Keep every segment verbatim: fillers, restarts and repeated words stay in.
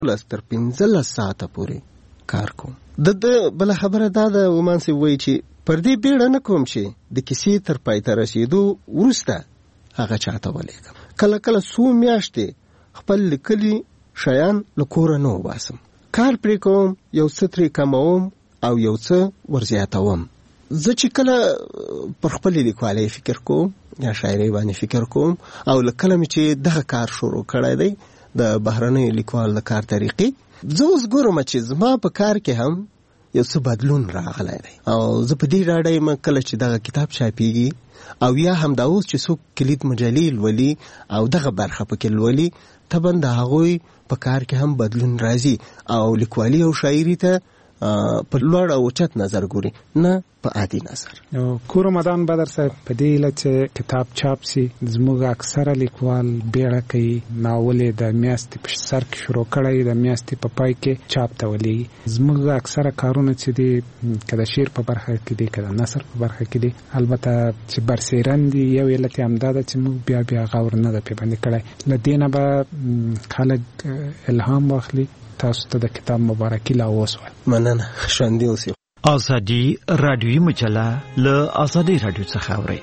لس تر پنځلس ساعته پورې کار کوم. د د بل خبره دا ده ومانسي وایي چې پر دې بیړه نه کوم چې د کیسې تر پای ته رسیدو وروسته هغه چاته ولیکم. کله کله څو میاشتې خپل لیکلي شیان له کوره نه وباسم. کار پرې کوم، یو څه ترې کموم او یو څه ورزیاتوم. زه چې کله پر خپل لیکوالۍ فکر کوم یا شاعرۍ باندې فکر کوم او له کله مې چې دغه کار شروع کړی دی د بهرنۍ لیکوال د کار طریقې، زه اوس ګورم چې زما په کار کې هم یو څه بدلون راغلی دی او زه په دې ډاډه یم کله چې دغه کتاب چاپېږي او یا هم دا اوس چې څوک کلید مجلې لولي او دغه برخه پکې لولي، طبعا د هغوی په کار کې هم بدلون راځي او لیکوالي او شاعري ته په لوړ او اوچت نظر ګوري، نه په عادي نظر. کور رمضان بدر صاحب په دې لچ کتاب چاپ سي زموږ اکثره لیکوال بیره کوي ناول د میاشتې په سر کې شروع کړی د میاشتې په پای کې چاپ ته ولي. زموږ اکثره کارونه چې دي کله شعر په برخه کې دي کله نثر په برخه کې دي، البته چې برسیرن دي یو علت هم دا ده چې موږ بیا بیا غور نه ده په باندې کړی. لدینه به خلک الهام واخلي تاسو ته د کتاب مبارکي لا وسوه. مننه. ژوندي اوسئ. ازادي رادیوي مجله له ازادي رادیو څخه اورئ.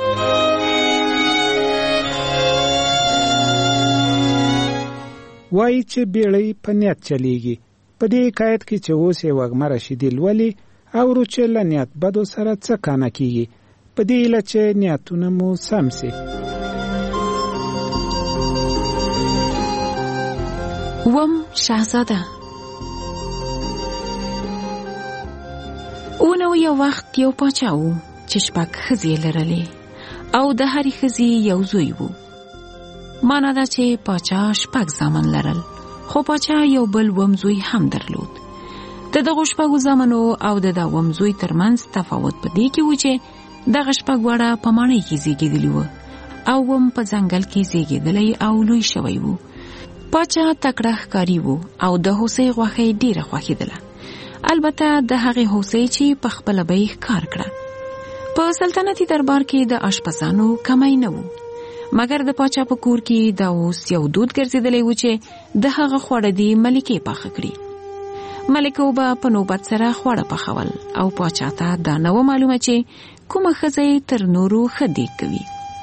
وایي چې بیړۍ په نیت چلیږي. په دې حکایت کې چې اوس یې وږمه رشیدي لولي اورو چې له نیت بدو سره څه کانه کیږي، په دې هیله چې نیتونه مو سم سي. وم شهزاده. اونو یو وخت یو پاچا و چې شپږ ښځې لرلې او د هرې ښځې یو زوی و. مانا ده چې پاچا شپږ زامن لرل، خو پاچا یو بل وم زوی هم درلود. د دغو شپږو زامنو او د دا وم زوی ترمنځ تفاوت په دې کې و چې دغه شپږ واړه په ماڼۍ کې زیږېدلي وو او وم په ځنګل کې زیږېدلی او لوی شوی وو. پاچا تکړه ښکاري وو او د هوسۍ غوښه ډیره خوښېدله، البته د هغې هوسۍ چې په خپله به یې ښکار کړه. په سلطنتي دربار کې د اشپزانو کمی نه وو، مګر د پاچا په کور کې دا اوس یو دود ګرځېدلی و چې د هغه خواړه دې ملکې پاخه کړي. ملکو به په نوبت سره خواړه پخول او پاچا ته دا نه و معلومه چې کومه ښځه تر نورو ښه دیګ کوي.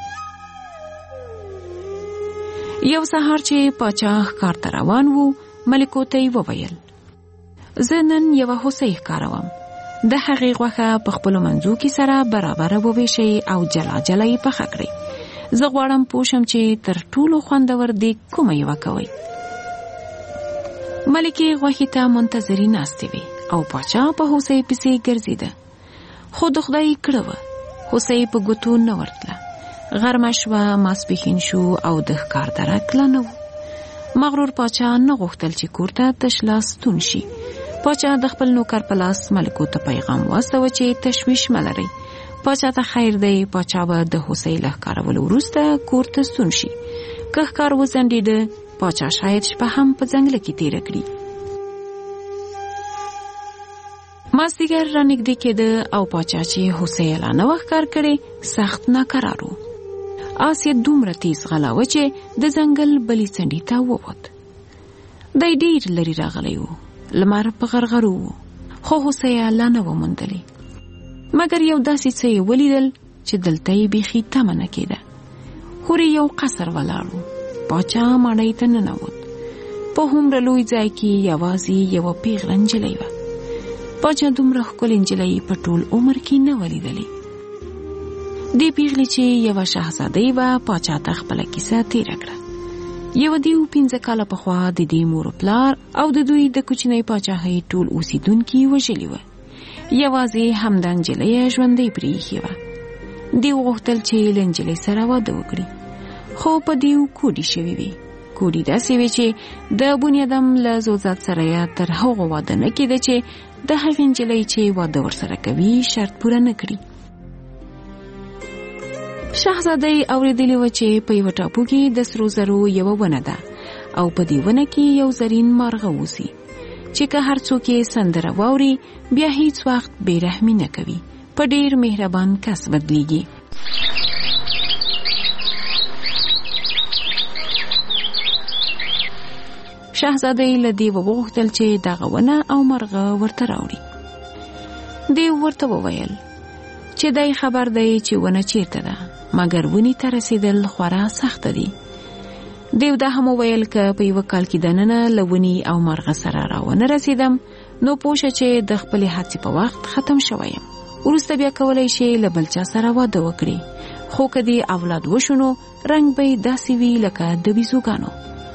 یو سهار چې پاچا ښکار ته روان وو، ملکو ته یې وویل زه نن یوه هوسۍ ښکاروم، د هغې غوښه په خپلو منځو کې سره برابره وویشئ او جلا جلا یې پخه کړئ. زه غواړم پوه شم چې تر ټولو خوندور دیګ کومه یوه کوئ. ملکې غوښې ته منتظرې ناستې وې او پاچا په هوسۍ پسې ګرځېده، خو د خدای کړه وه هوسۍ په ګوتو نه ورتله. غرمه شوه، ماسپښین شو او د ښکار درک لا نه و. مغرور پاچا نه غوښتل چې کور ته تش لاس ستون شي. پاچا د خپل نوکر په لاس ملکو ته پیغام واستوه چې تشویش مه لرئ، پاچا ته خیر دی. پاچا به د هوسۍ له ښکارولو وروسته کور ته ستون شي. که ښکار وځنډېده، پاچا شاید شپه هم په ځنګله کې تیره کړي. مازدیګر رانږدې کېده او پاچا چې هوسۍ لا نه وه ښکار کړې سخت ناکرار و. آس یې دومره تیز غلاوه چې د ځنګل بلې څنډې ته ووت. دی ډېر لرې راغلی و، لمر په غرغرو و، خو هوسۍ یې لا نه وه موندلې. مګر یو داسې څه یې ولیدل چې دلته یې بیخي تمه نه کېده. هورې یو قصر ولاړ و. پاچا ماڼۍ ته ننوت. په هومره لوی ځای کې یوازې یوه پیغله نجلۍ وه. پاچا دومره ښکلې نجلۍ په ټول عمر کې نه وه لیدلې. دې پیغلې چې یوه شهزادۍ وه، پاچا ته خپله کیسه تېره کړه. یوه دیو پنځه کاله پخوا د دې مور پلار او د دوی د کوچنۍ پاچاهۍ ټول اوسېدونکي وژلي وه. یوازې همدا نجلۍ ژوندۍ پرېښې وه. دیو غوښتل چې له نجلۍ سره واده وکړي، خو په دیو کوډې شوې وې. کوډې داسې وې چې د بنیادم له زوځات سره یې تر هغو واده نه کېده چې د هغې نجلۍ چې واده ورسره کوي شرط پوره نه کړي. شهزادۍ اورېدلې وه چې په یوه ټاپو کې د سرو زرو یوه ونه ده او په دې ونه کې یو زرین مارغه اوسي چې که هر څوک یې سندره واوري بیا هیڅ وخت بې رحمي نه کوي، په ډېر مهربان کس بدلیږي. شاهزاده له دې وغوښتل چې دغه ونه او مرغه ورته راوړي. دی ورته وویل چې دای خبر دی چې ونه چیرته ده، مګر ونی ته رسیدل خورا سخت دي. دیو دا هم وویل که په یو کال کې دننه لونی او مرغه سره راونه رسیدم نو پوښه چې د خپل هڅې په وخت ختم شوم. ورسته بیا کولای شي له بل چا سره واده وکړي، خو کدی اولاد وشونو رنگ به داسې وی لکه د بیزوګانو.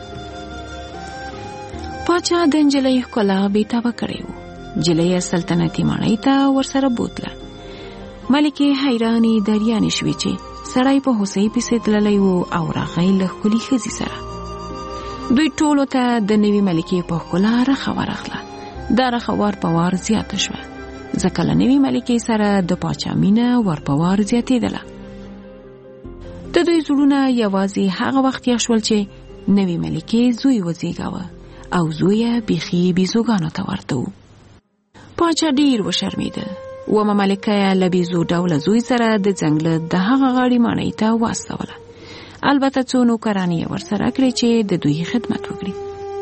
پاچا د نجلۍ ښکلا بیتابه کړی و. نجلۍ سلطنتي ماڼۍ ته ورسره بوتله. ملکې حیرانې دریانې شوې چې سړی په هوسۍ پسې تللی و او راغی له ښکلي ښځې سره. دوی ټولو ته د نوې ملکې په ښکلا رخه ورغله. دا رخه وار په وار زیاته شوه، ځکه له نوې ملکې سره د پاچا مینه ور په وار زیاتېدله. د دوی زړونه یوازې هغه وخت یخ شول چې نوې ملکې زوی وزېږاوه او زوی یې بیخي بیزوګانو ته ورته و. پاچا ډېر وشرمېده. ومه ملکه یې له بیزو ډوله زوی سره د ځنګله د هغه غاړې ماڼۍ ته واستوله. البته څو نوکرانې یې ورسره کړې چې د دوی خدمت وکړي.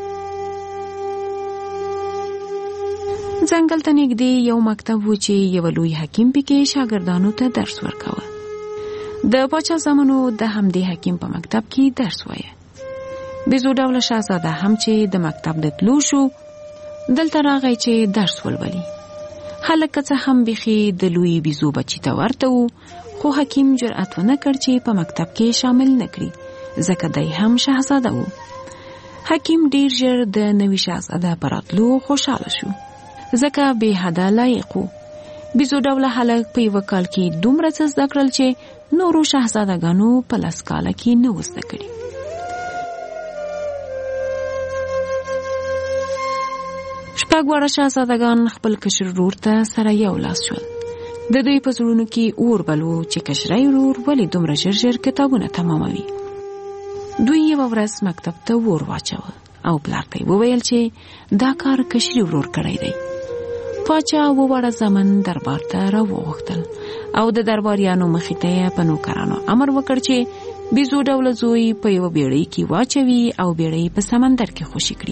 ځنګل ته نږدې یو مکتب و چې یو لوی حکیم پکې شاګردانو ته درس ورکاوه. د پاچا زامنو د همدې حکیم په مکتب کې درس وایه. بیزو ډوله شاهزاده هم چې د مکتب د تلو شو دلته راغی چې درس ولولي. هلکه څه هم بیخي د لوی بیزو بچی ته ورته و، خو حکیم جرأت ونه کړ چې په مکتب کې شامل نکړي، ځکه دی هم شاهزاده و. حکیم ډیر ژر د نوي شاهزاده په راتلو خوشحاله شو، ځکه بې حده لایق و. بیزو ډوله هلک په یوه کال کې دومره څه زده کړل چې نورو شاهزادګانو په لس کاله کې نه و زده کړي. شپږ واړه شاهزادګان خپل کشر ورور ته سره یو لاس شول. د دوی په زړونو کې اور بل و چې کشرای ورور ولې دومره ژر ژر کتابونه تماموي. دوی یوه ورځ مکتب ته اور واچوه او پلار ته وویل چې دا کار کشري ورور کړی دی. پاچا اووه واړه زامن دربار ته راوغوښتل او د درباریانو مخې ته یې په نوکرانو امر وکړ چې بیزو ډوله زوی په یوه بیړۍ کې واچوي او بیړۍ په سمندر کې خوشي کړي.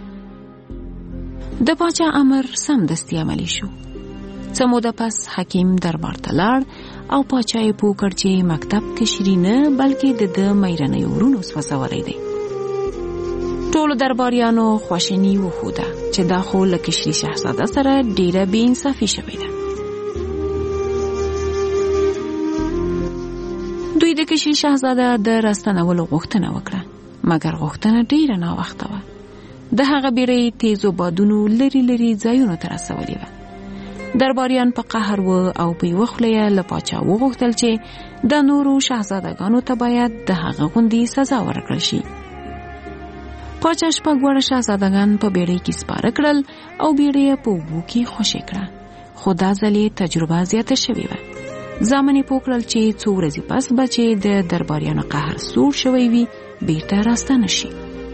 د پاچا امر سمدستي عملي شو. څه موده پس حکیم دربار ته لاړ او پاچا یې پوه کړ چې مکتب کشري نه بلکې د ده میرنیو ورونو سوځولی دی. ټولو درباریانو خواشیني وښوده چې دا خو له کشري شهزاده سره ډیره بې انصافي شوې ده. دوی د کشري شهزاده د راستنولو غوښتنه وکړه، مګر غوښتنه ډیره ناوخته وه. د هغه بیړۍ تیزو بادونو لري لري ځایونو ته رسولې وه. درباریان په قهر و او په یوه خوله یې له پاچا وغوښتل چې د نورو شهزادګانو ته باید د هغه غوندې سزا ورکړل شي. پاچا شپږ واړه شهزادګان په بیړۍ کې سپاره کړل او بیړۍ یې په اوبو کې خوشې کړه، خو دا ځل یې تجربه زیاته شوې وه. زامن یې پوه کړل چې څو ورځې پس به چې د درباریانو قهر سوړ شوی وي بیرته راستانه شي.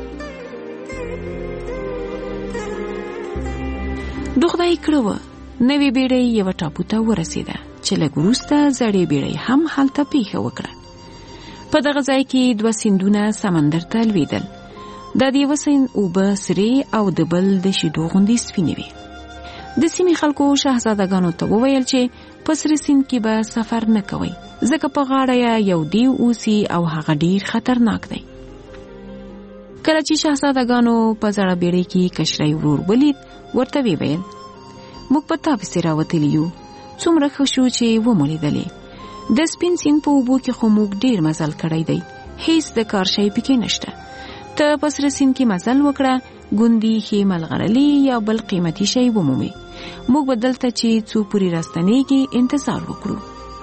د خدای کړه وه نوې بیړۍ یوه ټاپو ته ورسېده چې لږ وروسته زړې بیړۍ هم هلته پیښه وکړه. په دغه ځای کې دوه سیندونه سمندر ته لوېدل. دا د یوه سیند اوبه سرې او د بل د شیدو غوندې سپینې وې. د سیمې خلکو شهزادګانو ته وویل چې په سره سیند کې به سفر نه کوئ، ځکه په غاړه یې یو دیو اوسي او هغه ډیر خطرناک دی. کله چې شهزادګانو په زړه بیړۍ کې کشري ورور ولید ورته ویل موږ په تا پسې راوتلي یو، څومره ښه شو چې ومو لیدلې. د سپین سیند په اوبو کې خو موږ ډیر مزل کړی دی، هیڅ د کار شی پکې نشته. ته په سره سیند کې مزل وکړه، ګوندې ښې ملغلرې یا بل قیمتي شی ومومې. موږ به دلته چې څو پورې راستنېږي انتظار وکړو.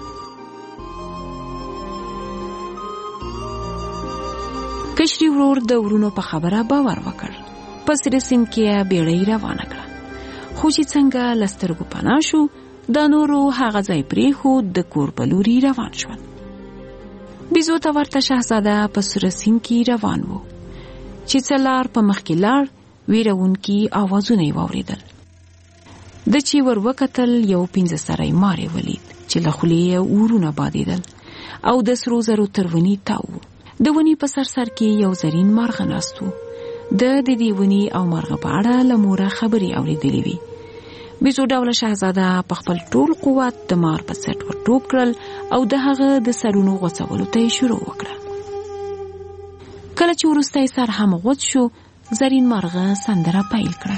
کشري ورور د ورونو په خبره باور وکړ. په سره سیند کې بیړۍ روانه کړه، خو چې څنګه له سترګو پناه شو دا نورو هغه ځای پرېښود د کور په لوري روان شول. بیزو ته ورته شهزاده په سره سیند کې روان و چې څه لار په مخ کې لاړ ویرونکي آوازونه یې واورېدل. د چې ور وکتل یو پنځه سری مار یې ولید چې له خولې یې اورونه بادېدل او د سرو زرو تر ونې تاو. د ونې په سر سر کې یو زرین مارغه ناست و. د دې ونی او مرغه په اړه له موره خبرې اورېدلې وي. بیزو ډوله شهزاده په خپل ټول قوت د مار په سر ور ټوپ کړل او د هغه د سرونو غوڅولو ته شروع وکړه. کله چې وروسته سر هم غوڅ شو، زرین مرغه سندره پیل کړه.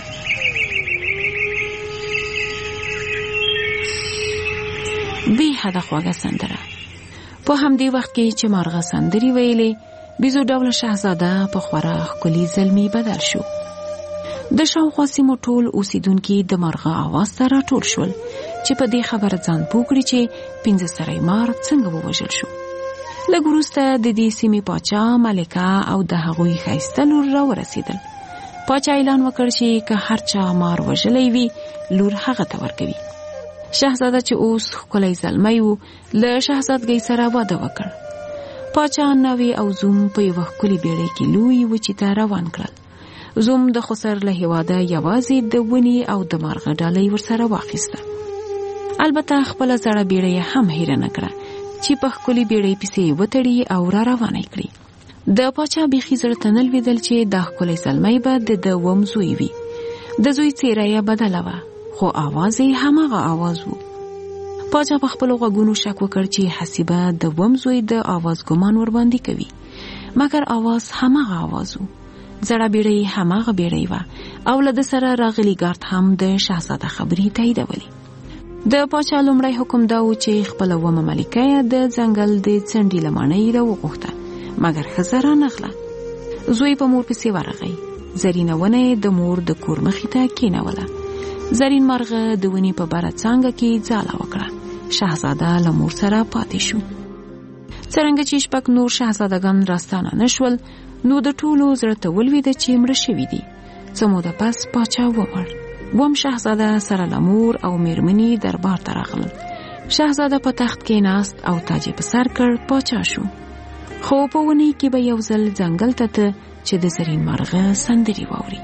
بې حده خوږه سندره. په همدې وخت کې چې مرغه سندرې ویلې، بیزو ډوله شهزاده په خورا ښکلي زلمي بدل شو. د شاوخوا سیمو ټول اوسیدونکي د مرغه اواز ته راټول شول چې په دې خبره ځان پوه کړي چې پنځه سری مار څنګه ووژل شو. لږ وروسته د دې سیمې پاچا، ملکه او د هغوی ښایسته لور راورسېدل. پاچا اعلان وکړ چې که هر چا مار وژلی وي، لور هغه ته ورکوي. شهزاده چې اوس ښکلی زلمی و، له شهزادګۍ سره واده وکړ. پاچا ناوې او زوم په یوه ښکلې بیړۍ کې لوی وچې ته روان کړل. زوم د خسر له هیواده یوازې د ونی او د مرغه ډالۍ ورسره واخیسته. البته خپله زړه بیړۍ هم هیره نه کړه چې په ښکلې بیړۍ پسې وتړي او را روانه کړي. د پاچا بیخي زړه ته نه لوېدل چې دا ښکلی زلمی به د ده وم زوی وي. د زوی څېره یې بدله وه، خو آواز یې هماغه آواز و. پاچا په خپلو غوږونو شک وکړ چې حسیبه د وم زوی د آواز ګمان ورباندې کوي، مګر آواز هماغه آواز و. زړه بیړۍ هماغه بیړۍ وه او له ده سره راغلی ګارد هم د شهزاده خبرې تاییدولې. د پاچا لومړی حکم دا و چې خپله ومه ملکه یې د ځنګل د څنډې له ماڼۍ راوغوښته، مګر ښځه رانغله. زوی په مور پسې ورغی. زرینه ونه یې د مور د کور مخې ته کېنوله. زرین مرغه د ونې په بره څانګه کې ځاله وکړه. شهزاده له مور سره پاتې شو. څرنګه چې شپږ نور شهزادګان راستانه نشول، نو د ټولو زړه ته ولوېده چې مړه شوي دي. څه موده پس پاچا ومړ. وم شهزاده سره له مور او میرمنې دربار ته راغلل. شهزاده په تخت کې ناست او تاج په سر کړ، پاچا شو. خو په ونې کې به یو ځل ځنګل ته ته چې د زرین مرغه سندرې واوري.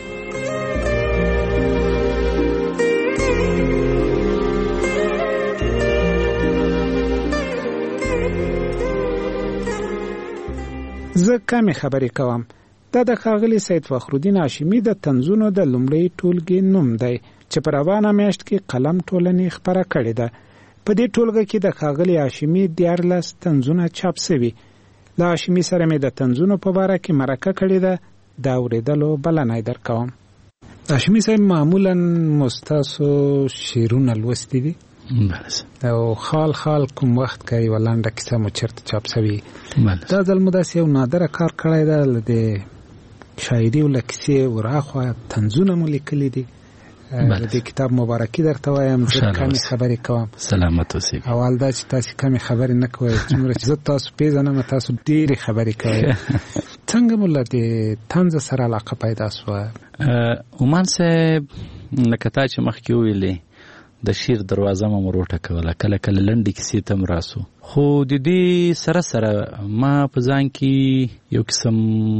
زه کمې خبرې کوم. دا د ښاغلي سید فخرالدین هاشمي د طنزونو د لومړۍ ټولګې نوم دی چې په روانه میاشت کې قلم ټولنې خپره کړې ده. په دې ټولګه کې د ښاغلي هاشمي دیارلس طنزونه چاپ شوي. له هاشمي سره مې د طنزونو په باره کې مرکه کړې ده. د اورېدلو بلنه یې درکوم. هاشمي صاحب، معمولا مستاسو شعرونه لوستي دي او خال خال کوم وخت کې یو لنډه کیسه مو چېرته چاپ شوې؟ دا ځل مو داسې یو نادره کار کړی ده، له د شاعري او له کیسې وراخوا طنزونه مو لیکلي دي. د دې کتاب مبارکي درته وایم. زه کمې خبرې کوم. سلامت اوسئ. اول دا چې تاسې کمې خبرې نه کوئ، څومره چې زه تاسو پېژنم تاسو ډېرې خبرې کوئ. څنګه مو له دې طنز سره علاقه پیدا شوه؟ عمان صاحب، لکه تا چې مخکې وویلې، د شعر دروازه مو وروټه کوله، کله کله لنډې کیسې ته م راسو. خو د دې سره سره ما په ځان کې یو قسم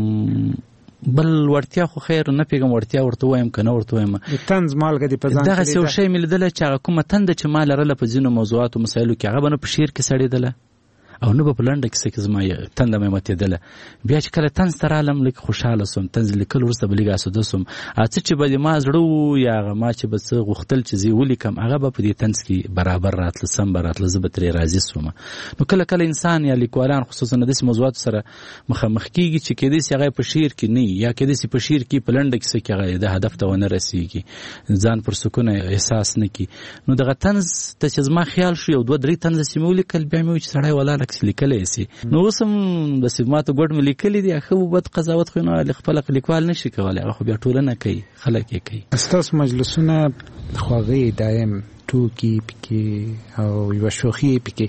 بل وړتیا، خو خیر نه پیږم وړتیا ورته وایم که نه ورته وایم، طنز مالګه دې په ځان کې دغسې یو شی مې لیدله چې هغه کومه تنده چې ما لرله په ځینو موضوعاتو مسایلو کې، هغه به نه په شعر کې سړېدله او نه به په لنډه کیسه کې زما تنده مې ماتېدله. بیا چې کله طنز ته رالم، لږ خوشحاله سوم. طنز لیکل وروسته به لږ اسوده سوم. څه چې به د ما زړه و یا هغه ما چې به څه غوښتل چې زه یې ولیکم، هغه به په دې طنز کې برابر راتله، سم به راتله، زه به ترې راضي سوم. نو کله کله انسان یا لیکوالان خصوصا داسې موضوعاتو سره مخامخ کېږي چې کېدای شي هغه په شعر کې نه وي، یا کېدای شي په شعر کې په لنډه کیسه کې هغه د هدف ته ونه رسېږي، ځان پر سکون احساس نه کړي. نو دغه طنز ته چې زما خیال شو، یو دوه درې طنزه چې مې ولیکل، بیا مې وویل چې سړی ولاړه کسې لیکلی شي. نو اوس هم داسې ما ته ګوډ مې لیکلي دي، ښه و بد قضاوت خو نو خپله لیکوال نه شي کولی، هغه خو بیا ټولنه کوي، خلک یې کوي. ستاسو مجلسونه خواږه دایم ټوکي پکې او یوه شوخي پکې،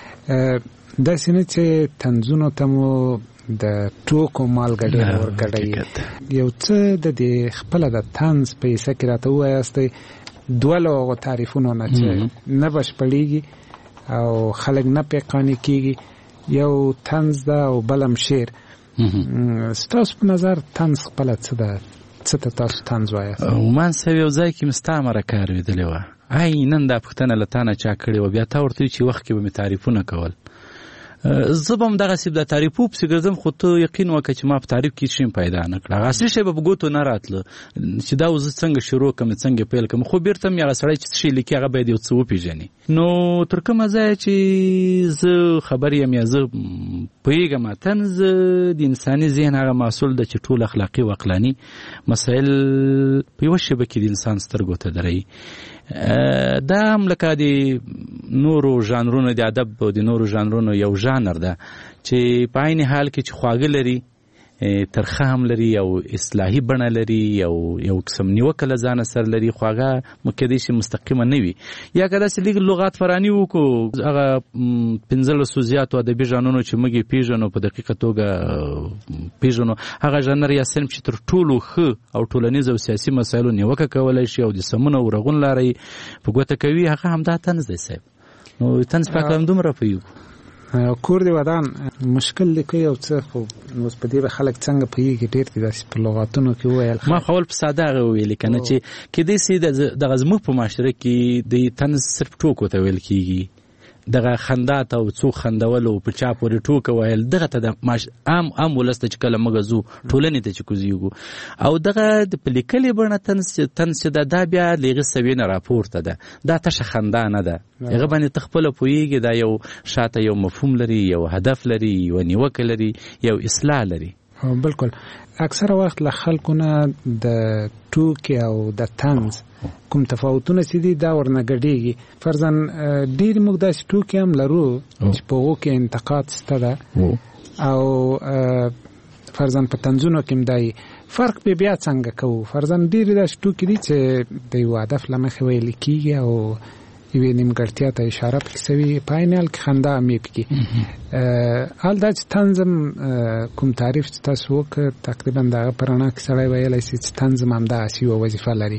داسې نه چې طنزونو ته مو د ټوکو مالګه ډېره ورګډوي. یو څه د دې خپله د طنز په حصه کې راته ووایاستئ، دوه له هغو تعریفونو نه چې نه بشپړېږي او خلک نه پې قانع کېږي، یو طنز ده او بلم شعر. ستاسو په نظر طنز خپله څه ده؟ څه ته تاسو طنز وایاست؟ عمان صاحب، یو ځای کې مې ستا مرکه اورېدلې وه، ای نن دا پوښتنه له تا نه چا کړې وه، بیا تا ورته وایي چې وخت کې به مې تعریفونه کول. زه به هم دغسې د تعریفو پسې ګرځم خو ته یقین وکړه چې ما په تعریف کې شی پیدا نه کړه هغه اصلي شی به په ګوتو نه راتله چې دا زه څنګه شروع کړم څنګه پیل کړم خو بیرته مې هغه سړی چې څه شی لیکي هغه باید یو څه وپېژني نو تر کومه ځایه چې زه خبر یم یا زه پوهېږم طنز د انساني ذهن هغه محصول ده چې ټول اخلاقي و عقلاني مسایل په یوه شیبه کې د انسان سترګو ته دروي دا هم لکه د نورو ژانرونو د ادب او د نورو ژانرونو یو ژانر ده چې په عین حال کې چې خواږه لري ترخه هم لري یو اصلاحي بڼه لري یو یو قسم نیوکه له ځانه سره لري خو هغه کېدای شي مستقیمه نه وي یا که داسې لږ لغات فراني وکړو هغه پنځلسو زیاتو ادبي ژانرونو چې موږ یې پېژنو په دقیقه توګه پېژنو هغه ژانر یا صنف چې تر ټولو ښه او ټولنیز او سیاسي مسایلو نیوکه کولی شي او د سمون او رغون لاره یې په ګوته کوي هغه همدا طنز دی صاحب نو طنز پاک همدومره پوهېږو کور دی ودان مشکل دی که یو څه خو اوس په دې به خلک څنګه پوهېږي ډېر دي داسې په لغاتونو کې وویل ما خو اول په ساده هغه وویلې که نه چې کېدای سي دغه زموږ په معاشره کې د طنز صرف ټوکو ته ویل کېږي دغه خندا ته او څوک خندول او په چا پورې ټوکه ویل دغه ته د عام عام ولس ته چې کله موږ ځو ټولنې ته چې کوزیږو او دغه د په لیکلې بڼه طنز چې ده دا بیا له هغې سویې نه راپورته ده دا تشه خندا نه ده هغه باندې ته خپله پوهېږي دا یو شاته یو مفهوم لري یو هدف لري یو نیوکه لري یو اصلاح لري بالکل اکثره وخت له خلکو نه د ټوکې او د طنز کوم تفاوتونه چې دي دا ورنه ګډېږي فرضاً ډېرې موږ داسې ټوکې هم لرو چې په هغو کې انتقاد شته ده او فرضاً په طنزونو کې هم دا فرق به بیا څنګه کوو فرضاً ډېرې داسې ټوکې دي چې د یو هدف له مخې ویل کېږي او یوې نیمګړتیا ته اشاره پکې سوي په عین حال کې خندا هم یې پکې حال دا چې طنز هم کوم تعریف چې تاسو وکړ تقریبا د هغه په رڼا کې سړی ویلی شي چې طنز هم همدغسې یوه وظیفه لري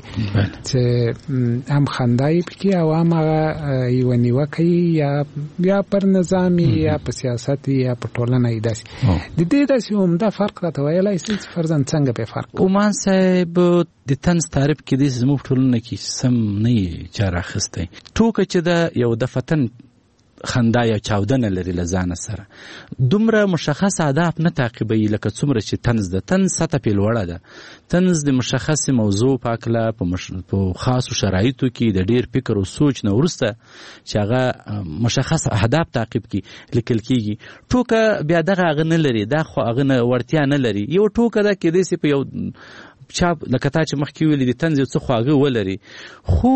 چې هم خندا یې پکې او هم هغه یوه نیوکه یا یا پر نظام یا په سیاست یا په ټولنه یې داسې د دې داسې عمده فرق راته ویلی شي چې فرضاً څنګه پې فرق عمان صاحب د طنز تعریف کېدای شي زموږ ټولنه کې سم نه یې چا راخیستی ټوکه چې ده یو دفتن خندا یا چاودنه لري له ځانه سره دومره مشخص اهداف نه تعقیبوي لکه څومره چې طنز ده طنز سطح پې لوړه ده طنز د مشخصې موضوع په هکله په مش... خاصو شرایطو کې د ډېر فکر او سوچ نه وروسته چې هغه مشخص اهداف تعقیب کړي لیکل کېږي ټوکه بیا دغه هغه نه لري دا خو هغه نه وړتیا نه لري یو ټوکه ده کېدای شي په یو چا لکه تا چې مخکې ویلي د طنز یو څه خواږه ولري خو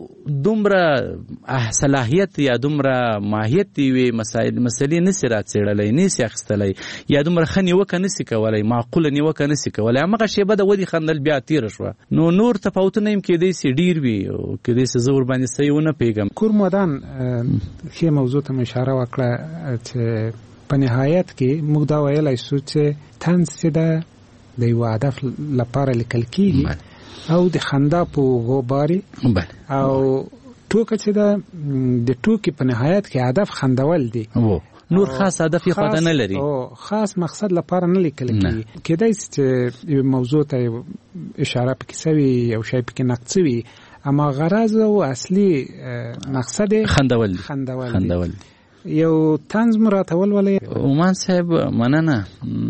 دومره صلاحیت یا دومره ماهیت د یوې مسلې نسي راڅېړلی نسي اخیستلی یا دومره ښه نیوکه نسي کولی معقوله نیوکه نسي کولی همغه شیبه د ودې خندل بیا تېره شوه نو نور تفاوتونه هم کېدای سي ډېر وي او کېدای سي زه ورباندې صحیح ونه پوهېږم کورمدان ښې موضوع ته مو اشاره وکړه چې په نهایت کې موږ دا ویلی شو چې طنز چې ده د یو هدف لپاره لیکل کېږي او د خندا په غوباري او ټوکه چې ده د ټوکې په نهایت کې هدف خندول دی نور خاص هدف یې خواته نه لري خاص مقصد لپاره نه لیکل کېږي کېدای شي چې یو موضوع ته اشاره پکې سوي یو شی پکې نقد سوي اما غرض او اصلي مقصد خندول خندول خندول یو طنز مو راته ولولئ عمان صاحب مننه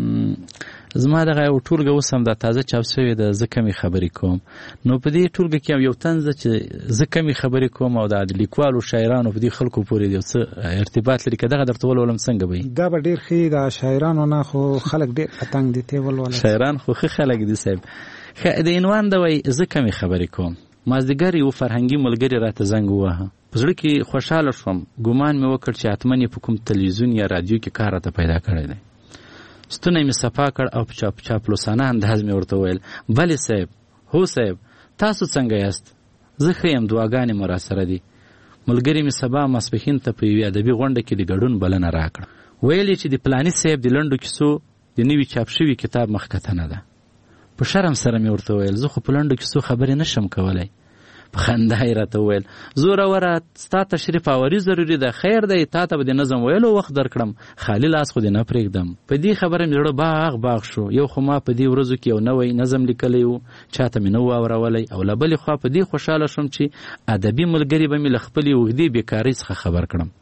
زما دغه یو ټولګه اوس هم دا تازه چاپ شوې ده زه کمې خبرې کوم نو په دې ټولګه کې یو طنز ده چې زه کمې خبرې کوم او د لیکوالو شاعرانو په دې خلکو پورې یو څه ارتباط لري که دغه درته ولولم څنګه به وي دا به ډېر ښه د شاعرانو نه خو خلک ډېر په تنګ دي ته ولولئ شاعران خو ښه خلک دي صاحب د عنوان ده وایي زه کمې خبرې کوم مازدیګر یو فرهنګي ملګري راته زنګ وواهه په زړه کې خوشحاله شوم ګمان مې وکړ چې حتما یې په کوم تلویزیون یا رادیو کې کار راته پیدا کړی دی ستونی مې صفا کړ او په چاپ چاپلوسانه انداز مې ورته وویل بلې صاحب هو صاحب تاسو څنګه یاست زه ښه یم دعاګانې مو راسره دي ملګري مې سبا ماسپښین ته په یوې ادبي غونډه کې د ګډون بلنه راکړه ویل یې چې د فلاني صاحب د لنډو کیسو د نوي چاپ شوي کتاب مخکتنه ده په شرم سره مې ورته وویل زه خو په لنډو کیسو خبرې نشم کولی په خندا یې راته وویل زوروره ستا تشریف آوري ضروري ده خیر دی تا ته به د نظم ویلو وخت درکړم خالي لاس خو دې نه پرېږدم په دې خبره مې زړه باغ باغ شو یو خو ما په دې ورځو کې یو نوی نظم لیکلی و چاته مې نه و اورولی او له بلې خوا په دې خوشحاله شوم چې ادبي ملګري به مې له خپلې اوږدې بېکارۍ څخه خبر کړم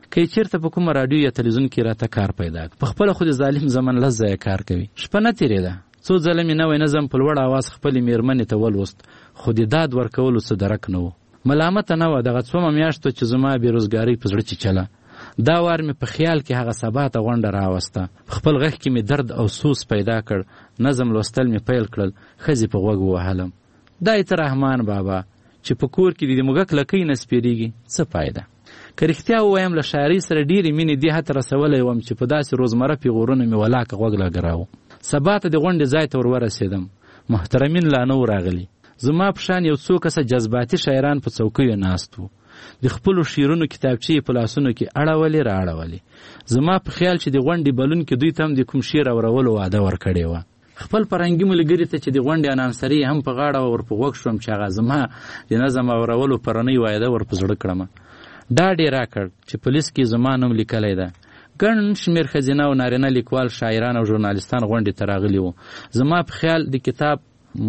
که چیرته په کومه راډیو یا تلویزیون کې راته کار پیدا په خپل خود ظالم زمن لږ ځای کار کوي شپه نه تیریده څو ځله مې نوی نظم په لوړ اواز خپلې میرمنې ته ولوست خو د داد ورکولو څه درک نه و ملامته نه وه دغه څومه میاشتو چې زما بېروزګارۍ په زړه چیچله دا وار مې په خیال کې هغه سبا ته غونډه راوسته په خپل غږ کې مې درد او سوس پیدا کړ نظم لوستل مې پیل کړل ښځې په غوږ ووهلم دا یې ته رحمان بابا چې په کور کې د موږک لکۍ نه سپېرېږي څه فایده که رښتیا ووایم له شاعرۍ سره ډېرې مینې دې حته رسولی وم چې په داسې روزمره پیغورونو مې ولاکه غوږ لګراوه سبا ته د غونډې ځای ته ور ورسېدم محترمین لا نه و راغلي زما په شان یو څو کسه جذباتي شاعران په څوکیو ناست وو د خپلو شعرونو کتابچې په لاسونو کې اړولې را اړولې زما په خیال چې د غونډې بلون کې دوی ته هم د کوم شعر اورولو وعده ورکړې وه خپل فرهنګي ملګري ته چې د غونډې انانسري هم په غاړه ور په غوږ شوم چې هغه زما د نظم اورولو پرنۍ وعده ور په زړه کړمه ډاډ یې راکړ چې په لیست کې زما نوم لیکلی ده ګڼ شمېر ښځینه او نارینه لیکوال شاعران او ژورنالستان غونډې ته راغلي وو زما په خیال د کتاب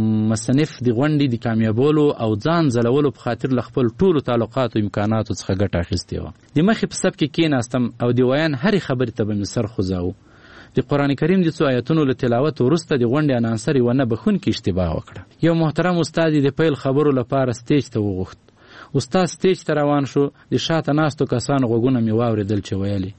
مصنف د غونډې د کامیابولو او ځان ځلولو په خاطر له خپل ټولو تعلقاتو امکاناتو څخه ګټه اخیستې وه د مخې په صف کې کېناستم او د ویان هرې خبرې ته به مې سر خوځاوه د قرآن کریم د څو آیتونو له تلاوت وروسته د غونډې انانسر یوه نه بخونکې اشتباه وکړه یو محترم استاد یې د پیل خبرو لپاره سټیج ته وغوښت استاد سټیج ته روان شو د شاته ناستو کسانو غوږونه مې واورېدل چې ویلې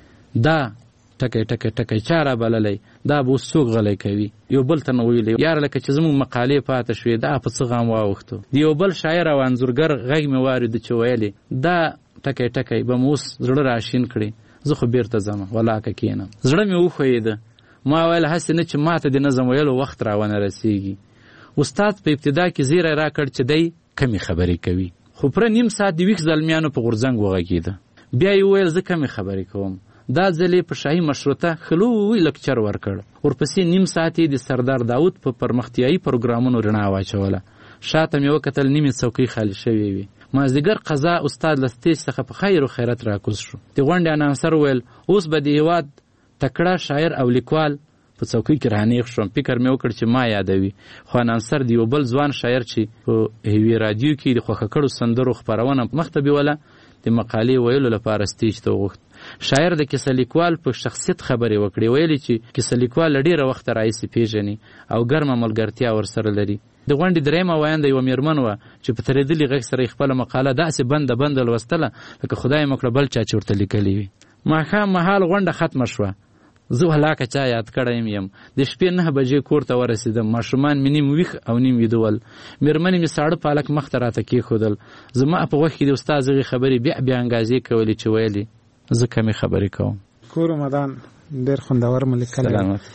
دا ټکی ټکی ټکی چا را بللی دا به اوس څوک غلی کوي یو بل ته نه ویلې یاره لکه چې زموږ مقالې پاته شوې دا په څه غم واوښتو د یو بل شاعر او انځورګر غږ مې واورېده چې ویلې دا ټکی ټکی به مو اوس زړه راشین کړي زه خو بیرته ځم ولاکه کښېنم زړه مې وښویېده ما ویل هسې نه چې ماته د نظم ویلو وخت را ونه رسېږي استاد په ابتدا کې زیری راکړ چې دی کمې خبرې کوي خو پوره نیم ساعت د ویښ زلمیانو په غورځنګ وغږېده بیا یې وویل زه کمې خبرې کوم دا ځل یې په شاهي مشروطه خلوی لکچر ورکړ ورپسې نیم ساعت یې د سردار داود په پرمختیایي پروګرامونو رڼا واچوله شاته مې وکتل نیمې څوکۍ خالي شوې وې مازدیګر قضا استاد له سټیج څخه په خیر و خیرت راکوز شو د غونډې انانسر وویل اوس به د هېواد تکړه شاعر او لیکوال په څوکۍ کې رانیغ شوم فکر مې وکړ چې ما یادوي خو انانسر د یو بل ځوان شاعر چې په یوې راډیو کې د خوښه کړو سندرو خپرونه مخته بیوله د مقالې ویلو لپاره سټیج ته وغوښت شاعر د کیسه لیکوال په شخصیت خبرې وکړې ویلې چې کیسه لیکوال له ډېره وخته راهیسې پیژني او ګرمه ملګرتیا ورسره لري د غونډې درېیمه ویانده یوه میرمن وه چې په ترېدلي غږ سره یې خپله مقاله داسې بنده بنده لوستله لکه خدای مه کړه بل چا چې ورته لیکلې وي ماښام مهال غونډه ختمه شوه زه ولاکه چا یاد کړی یم د شپې نه بجې کور ته ورسېدم ماشومان مې نیم ویښ او نیم ویده ول میرمنې مې ساړه پالک مخ ته راته کېښودل زما په غوږ کې د استاد هغې خبرې بیا بیا انګازې کولې چې ویلې زه کمې خبرې کوم کور رمضان ډېر خوندور مو لیکلی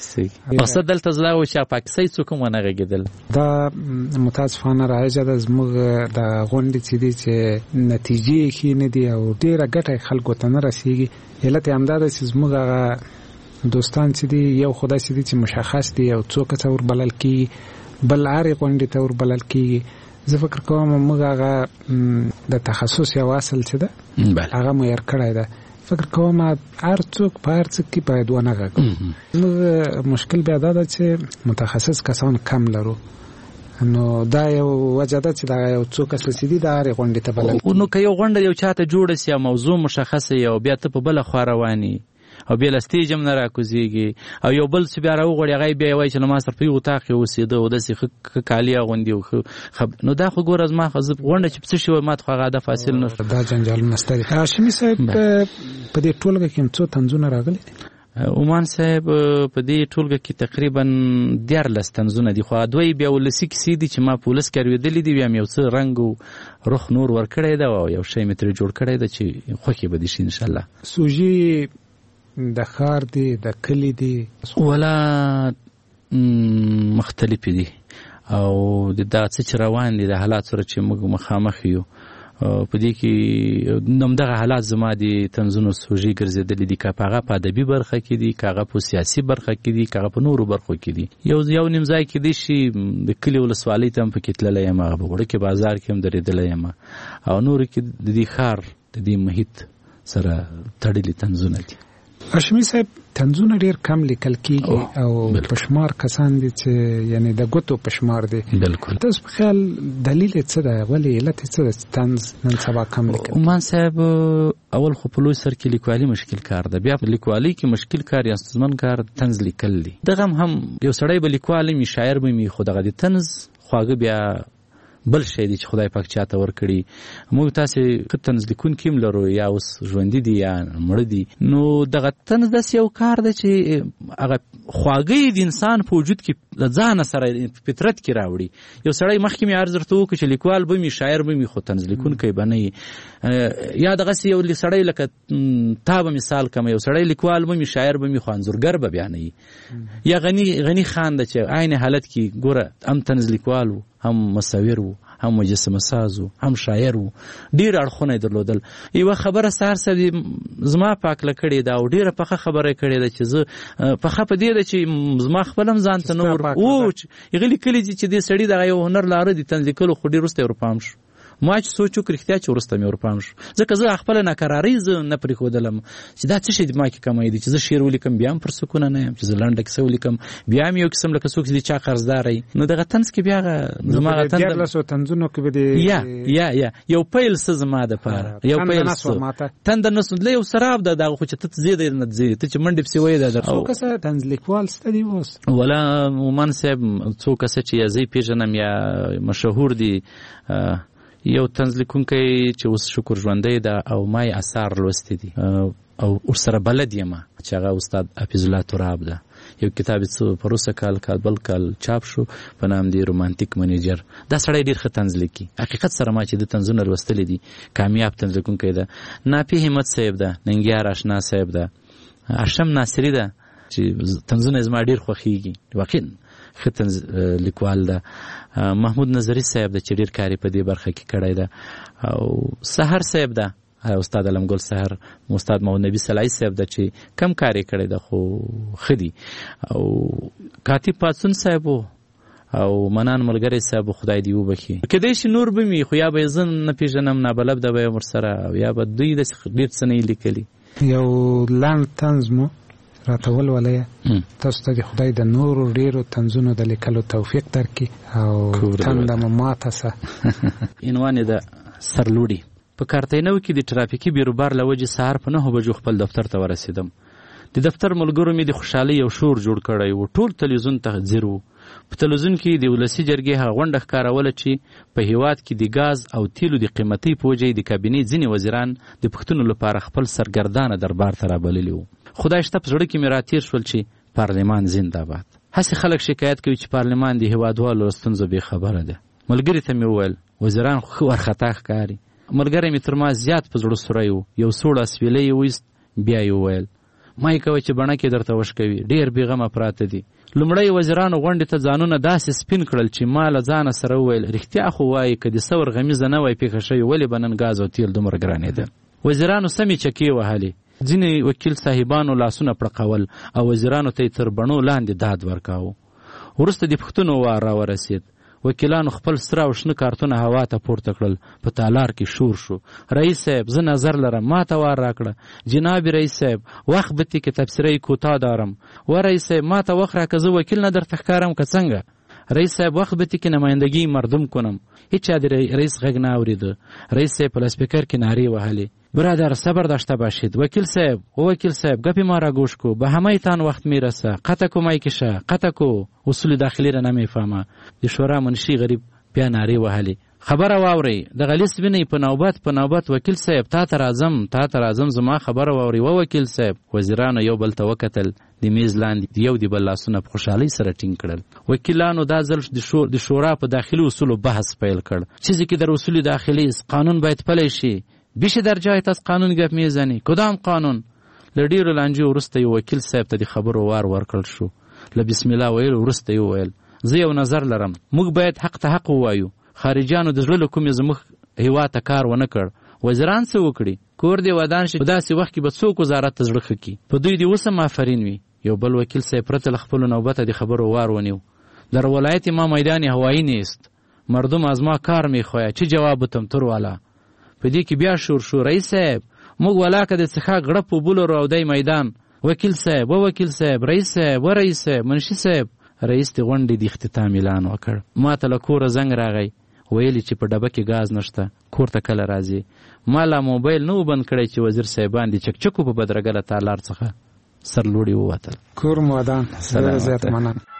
مقصد دلته زه دا و چې پاکستۍ څوک هم ونه غږېدل دا متاسفانه رایجه ده زموږ د غونډې چې دي چې نتیجې یې ښې نه دي او ډېره ګټه یې خلکو ته نه رسېږي علت یې همدا ده چې زموږ هغه دوستان چې دي یو خدای چې دي چې مشخص دي او څو کسه وربلل کېږي بل هرې غونډې ته وربلل کېږي زه فکر کوم موږ هغه د تخصص یو اصل چې ده هغه معیار کړی ده فکر کوم هر څوک په هر څه کې باید ونه غږو موږ مشکل بیا دا ده چې متخصص کسان کم لرو نو دا یو وجه ده چې دا یو څو کسه چې دي د هرې غونډې ته بلل نو که یو غونډه یو چاته جوړه سي او موضوع مشخصه وي او بیا ته په بله خوا روانې او بیا له سټیج هم نه راکوزېږي او یو بل څه بیا راوغواړي هغه یې بیا یې وایي چې له ما سره په یو اطاق کې اوسېده او داسې ښه کالي اغوندي نو دا خو ګوره زما غونډه چې په څه شي وایي ما ته خو هغه هدف حاصل نه شو دا جنجالونه شته دي هاشمي صاحب په دې ټولګه کې هم څو طنزونه راغلي دي عمان صاحب په دې ټولګه کې تقریبا دیارلس طنزونه دي خو دوی بیا ولسي کیسې دي چې ما په ولس کې اورېدلي دي بیا مې یو څه رنګ او رخ نور ورکړی ده او یو شی مې ترې جوړ کړی ده چې خوښې به دي شي انشاءالله سوژې د ښار دی د کلي دی ولا مختلفې دي او دا څه چې روان دي د حالات سره چې موږ مخامخ یو په دې کې همدغه حالات زما د طنزونو سوژې ګرځېدلي دي که په هغه په ادبي برخه کې دي که هغه په سیاسي برخه کې دي که هغه په نورو برخو کې دي یو یو نیم ځای کې دی شي د کلي ولسوالۍ ته هم پکې تللی یم هغه په وړوکي بازار کې هم درېدلی یم او نورو کې د دې ښار د دې محیط سره تړلي طنزونه دي هاشمي صاحب طنزونه ډیر کم لیکل کیږي او پشمار کسان دي چې یعنی د ګوتو پشمار دي. بالکل. تاسو په خیال دلیل څه ده ولی علت څه ده طنز نن سبا کم لیکل؟ عمان صاحب اول خو په لوی سر کې لیکوالي مشکل کار ده، بیا په لیکوالي کې مشکل کار یا ستونزمن کار طنز لیکل دي. دغه هم یو سړی به لیکوال می شاعر به می خو دغه د طنز خواږه بیا بل شی دی چې خدای پاک چاته ورکړي. موږ تاسې ښه طنز لیکونکي هم لرو یا اوس ژوندي دي یا مړه دي، نو دغه طنز داسې یو کار دی چې هغه خواږه د انسان په وجود کې له ځانه سره فطرت کې راوړي. یو سړی مخکې مې عرض درته وکړو چې لیکوال به مې شاعر به مې خو طنز لیکونکی به نه یا دغسې یو سړی لکه تا به مثال کم یو سړی لیکوال به مې شاعر به مې خو انځورګر به بیا نه یا غني غني خان ده چې عین حالت کې ګوره هم طنز لیکوال و، هم مصور و، هم مجسمه ساز و، هم شاعر و، ډیر اړخونه درلودل. یوه خبره سهار سدي زما پاکله کړې ده او ډیره پخه خبره کړې ده چې زه پخه په دې ده چې زما خپل هم ځان ته نور او هغه لیکلي چې دې سړي دغه یو هنر لاره دي طنز لیکلو، خو ډیر وروسته ورپام شو. ما چې سوچ وکړ رښتیا چې وروسته مې ورپام شو، ځکه زه خپله ناکرارۍ زه نه پرېښودلم چې دا څه شی دماغ کې کمی دی چې زه شعر ولیکم بیا هم پر سکونه نه یم، چې زه لنډه کیسه ولیکم بیا هم یو قسم لکه څوک چې د چا قرضداری. نو دغه طنز کې بیا زما هغه دیارلسو طنزونو کې به د یا یا یا یو پیل څه زما دپاره یو پیل څه تنده نه سوندله یو سراب ده دغه خو چې ته زیږدی نه زیږدی ته چې منډې پسې وایې ده څو کسه طنز لیکوال شته دي اوس؟ ولا مومن صاحب څو کسه چې یا زه یې پېژنم یا مشهور دي. یو طنز لیکونکی چې اوس شکر ژوندی ده او ما یې اثار لوستي دي او ورسره بلد یم چې هغه استاد حفیظ الله تراب ده. یو کتاب یې څه پروسه کال کال بل کال چاپ شو په نام دی رومانتیک منیجر. دا سړی ډېر ښه طنز لیکي حقیقت سره. ما چې د طنزونه لوستلی دي کامیاب طنز لیکونکی ده. نافي همت صاحب ده، ننګیار اشنا صاحب ده، هاشم ناصري ده چې طنزونه زما ډېر خوښیږي، واقعا ښه طنز لیکوال ده. محمود نظري صاحب ده چې ډېر کار یې په دې برخه کې کړی ده. او سحر صاحب ده، استاد علمګل سحر، استاد محمد نبی سلای صاحب ده چې کم کار یې کړی ده خو ښه دي. او کاتب پاڅون صاحب او منان ملګری صاحب خدای دې وبخي. کېدای شي نور به مې خو یا به یې زه نه پېژنم نابلد ده به یم ورسره او یا به دوی داسې ډېر څه نه یې لیکلي. یو لنډ طنز مو راته ولولئ. تاسو ته د خدای د نورو ډېرو طنزونو د لیکلو توفیق درکړي او تنده مو ماته سه. عنوان یې د سرلوړي. په کارتینو کې د ټرافیکي بیروبار له وجې سهار په نهو بجو خپل دفتر ته ورسېدم. د دفتر ملګرو مې د خوشحالۍ یو شور جوړ کړی و. ټول تلویزیون ته ځیر و. په تلویزیون کې د ولسي جرګې هغه غونډه ښکاروله چې په هیواد کې د ګاز او تیلو د قیمتۍ په وجې د کابینې ځینې وزیران د پوښتنو لپاره خپل سرګردانه دربار ته رابللي وو. خدای شته په زړه کې مې راتېر شول چې پارلمان زنده‌باد. هسې خلک شکایت کوي چې پارلمان د هیوادوالو له ستونزو بې خبره ده. ملګري ته مې وویل وزیران خو ښه وارخطا ښکاري. ملګری مې تر ما زیات په زړه سوری و. یو سوړ اسویلی یې وایست بیا یې وویل ما یې کوه چې بڼکې درته وشکوي، ډېر بېغمه پراته دي. لومړی وزیرانو غونډې ته ځانونه داسې سپین کړل چې ما له ځانه سره وویل رښتیا خو وایي که د ثور غمیزه نه وای پېښه شوې ولې به نن ګاز او تیل دومره ګرانېدل. وزیرانو سمې چکې وهلې. ځینې وکیل صاحبانو لاسونه پړقول او وزیرانو ته یې تر بڼو لاندې داد ورکاوه. وروسته د پوښتنو وار راورسېد. وکیلانو خپل سره او شنه کارتونه هوا ته پورته کړل. په تالار کې شور شو. رئیس صاحب زه نظر لرم ما ته وار راکړه. جناب رئیس صاحب وخت بتی که تبصره کوتاه دارم. و رئیس صاحب ما ته وخت راکه زه وکیل نه درته ښکارم که څنګه. رئیس صاحب وخت بتی که نمایندګي مردم کنم. هیچا د رئیس غږ نه اورېده. رئیس صاحب په لاسپیکر کې نارې وهلې برادر صبر داشته باشید. وکیل صاحب و وکیل صاحب گپی ما را گوش کو به همه تان وقت میرسه. قطع کو مایکشه قطع کو. اصول داخلی را نمیفهمه. د شورا منشي غریب بیا نارې وهلې خبره واورئ. دغه لیست وینئ په نوبت په نوبت. وکیل صاحب تا ته راځم تا ته راځم زما خبره واورئ. و وکیل صاحب. وزیرانو یو بل ته وکتل. د میز لاندې یو د بل لاسونه په خوشحالۍ سره ټینګ کړل. وکیلانو دا ځل د شورا په داخلي اصولو بحث پیل کړ. چیزی که در اصول داخلی است قانون باید پلی شي. بیشه در جایت از قانون گپ میزنی. کدام قانون؟ له ډېرو لانجو وروسته یو وکیل صاحب ته د خبرو وار ورکړل شو. له بسم الله ویلو وروسته یې وویل زه یو نظر لرم. موږ باید حق ته حق ووایو. خارجیانو د زړه له کومې زموږ هېواد ته کار ونه کړ. وزیران څه وکړي؟ کور دې ودان شي. په داسې وخت کې به څوک وزارت ته زړه ښه کړي؟ په دوی دې اوس هم آفرین وي. یو بل وکیل صاحب پرته له خپلو نوبته د خبرو وار ونیو. در ولایت ما میدان هوایی نیست. مردم از ما کار میخواهد. چه جواب بتم تر والا؟ په دې کې بیا شور شو. رئیس صاحب موږ ولاکه د څښاک غړپ وبولو او دی میدان وکیل صاحب و وکیل صاحب، رئیس صاحب و رئیس صاحب، منشي صاحب. رئیس د غونډې د اختتام اعلان وکړ. ما ته له کوره زنګ راغی، ویلي چې په ډبه کې غاز نشته، کور ته کله راځي. ما لا موبایل نه و بند کړی چې وزیر صاحبان د چکچکو په بدرګه له تالار څخه سرلوړي ووتل. کور مودان. ډېره زیاته مننه.